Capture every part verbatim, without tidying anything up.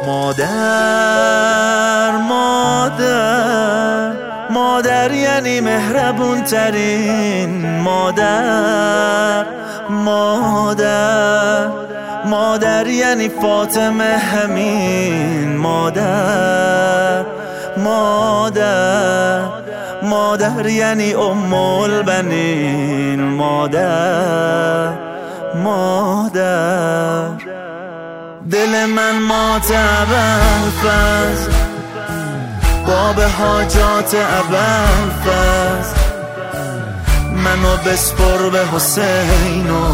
مادر مادر مادر یعنی مهربون ترین مادر مادر مادر یعنی فاطمه همین مادر مادر مادر یعنی ام البنین مادر مادر دل من ماتبالفز باب حاجات ابوالفز منو بسپر به حسین و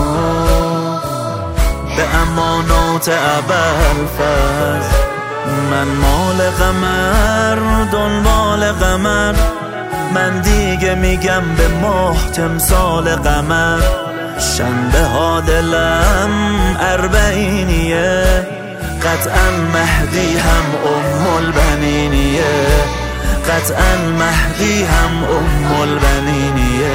به امانات ابوالفز من مال قمر دنبال قمر من دیگه میگم به ماه تمثال قمر شنبه ها دلم اربعینیه قطعا مهدی هم ام البنینیه قطعا مهدی هم ام البنینیه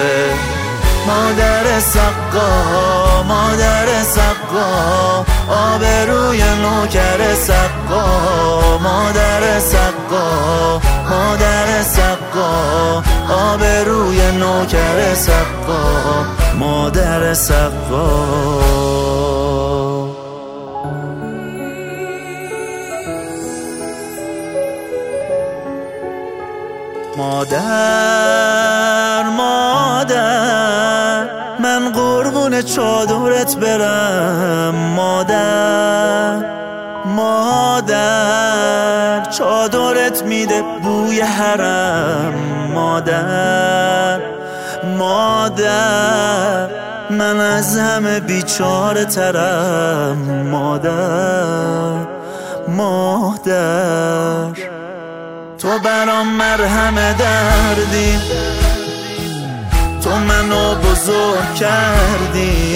مادر سقا مادر سقا آبروی نوکر سقا مادر سقا مادر سقا آبروی نوکر سقا مادر سقا مادر مادر من قربون چادرت برم مادر مادر چادرت میده بوی حرم مادر مادر من از همه بیچاره ترم مادر مادر تو برام مرهم دردی تو منو بزرگ کردی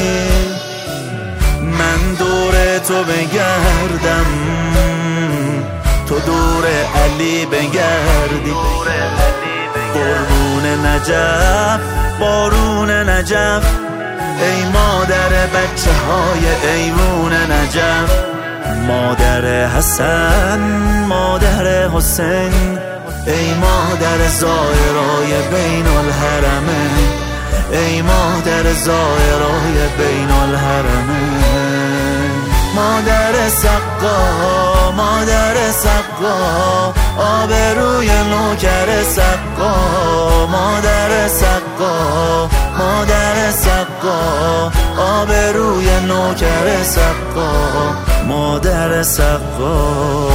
من دور تو بگردم تو دور علی بگردی قربون نجف بارون نجف ای مادر بچه های ایوون نجف مادر حسن مادر حسین ای مادر زائرای بین الحرمین ای مادر زائرای بین الحرمین مادر سقا مادر سقا آبروی نوکر سقا مادر سقا مادر سقا آبروی نوکر سقا مادر سقا